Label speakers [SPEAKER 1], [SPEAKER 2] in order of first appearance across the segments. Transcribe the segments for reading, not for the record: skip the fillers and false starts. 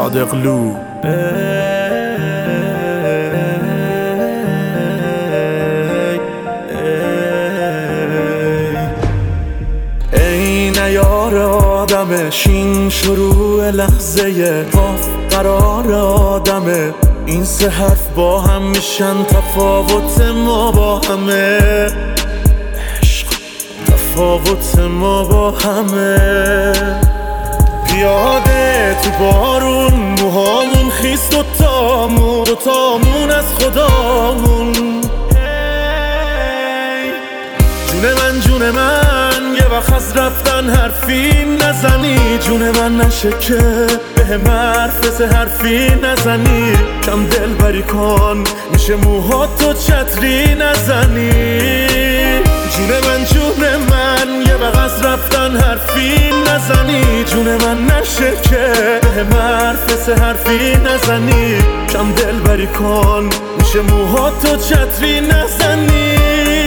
[SPEAKER 1] صادقلو. ای نیار آدمه، شین شروع لحظه قاف قرار آدمه. این سه حرف با هم میشن تفاوت ما با همه. عشق تفاوت ما با همه. پیاده تو بارون، موهامون خیس، دوتامون از خدامون. جون من یه وقت از رفتن حرفی نزنی. جون من نشه که به حرف سه حرفی نزنی. کم دل بری کن، میشه موهاتو چتری نزنی. جون من یه وقت از رفتن حرفی نزنی. جون من نشه که به حرف سه حرفی نزنی. کم دل بری کن، میشه موهاتو چتری نزنی.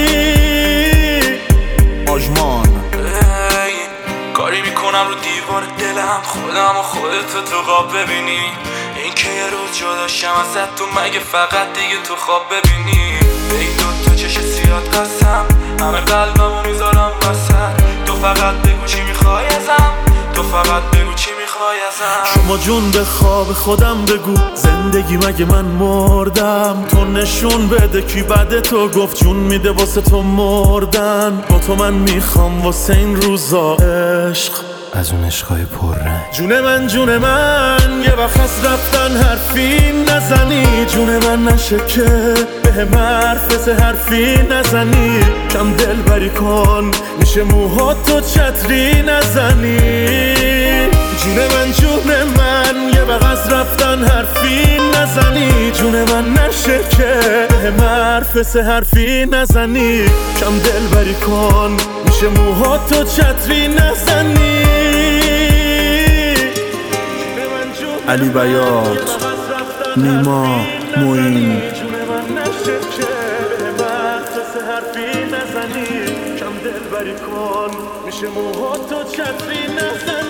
[SPEAKER 2] آژمان
[SPEAKER 3] کاری میکنم رو دیوار دلم، خودم و خودتو تو خواب ببینی. این که یه روز جدا شم ازت، تو مگه فقط دیگه تو خواب ببینی. به این دوتا چش سیاد قسم، همه قلبمو میذارم وسط. تو فقط بگو چی میخوای ازم، تو فقط بگو چی میخوای ازم.
[SPEAKER 1] شما جون به خواب خودم بگو، زندگی مگه من مردم؟ تو نشون بده کی بعد تو گفت جون میده واسه تو مردن. با تو من میخوام واسه این روزا عشق،
[SPEAKER 2] از اون عشقای پررنگ.
[SPEAKER 1] جون من یه وقت از رفتن حرفی نزنی. جون من نشه که به حرف سه حرفی نزنی. کم دل بری کن، میشه موهاتو چتری نزنی. جون من یه وقت از رفتن حرفی نزنی. جون من نشه که به حرف سه حرفی نزنی. کم دل بری کن، میشه موهاتو چتری نزنی.
[SPEAKER 2] علی بیات، نیما، موین.
[SPEAKER 1] کم دل بری کن، میشه موهاتو چتری نزنی.